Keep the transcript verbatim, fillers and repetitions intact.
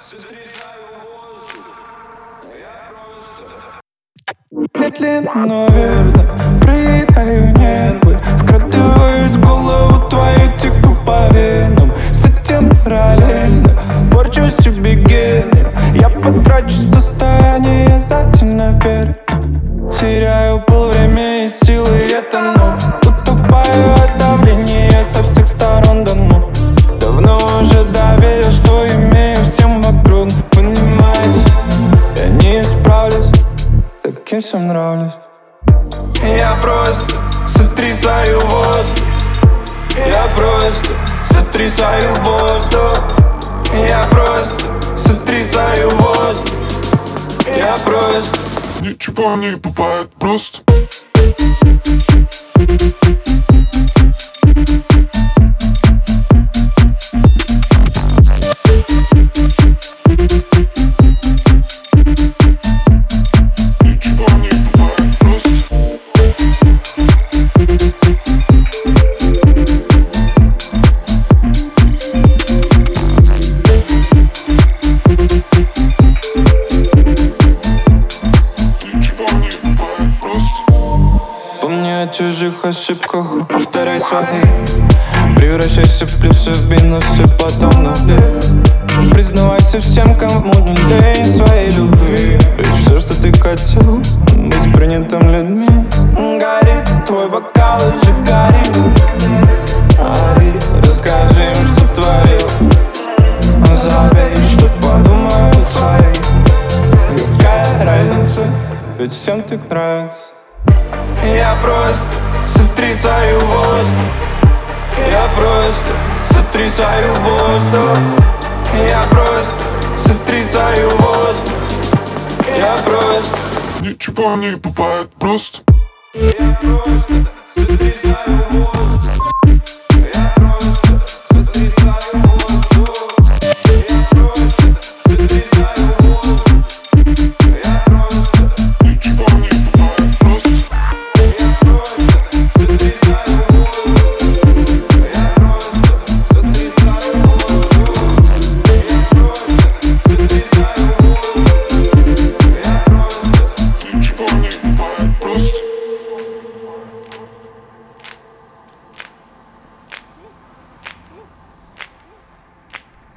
Медленно, верно, проедаю нервы, вкрадываюсь в голову твою, теку по венам. С этим параллельно порчу себе гены. Я потрачу состояние за день наверно. Теряю полвремени и силы, я тону. Утопаю от давления со всех сторон, да ну. Давно уже доверил, что имею всем вокруг. Понимаешь, я не исправлюсь, таким всем нравлюсь. Я просто сотрясаю воздух. Я просто сотрясаю воздух. Я просто сотрясаю воздух. Я просто... Ничего не бывает просто. Помни о чужих ошибках, повторяй свои. Превращайся в плюсы, в минусы, потом на нуле. Признавайся всем, кому не лень своей любви. Ведь все, что ты хотел, быть принятым людьми. Горит твой бокал, уже горит. Ори, расскажи им, что творил. Забей, что подумают свои. Какая разница, ведь всем так нравится. Я просто сотрясаю воздух. Я просто сотрясаю воздух. Я просто сотрясаю воздух. Я просто... Ничего не бывает просто. Я просто сотрясаю воздух.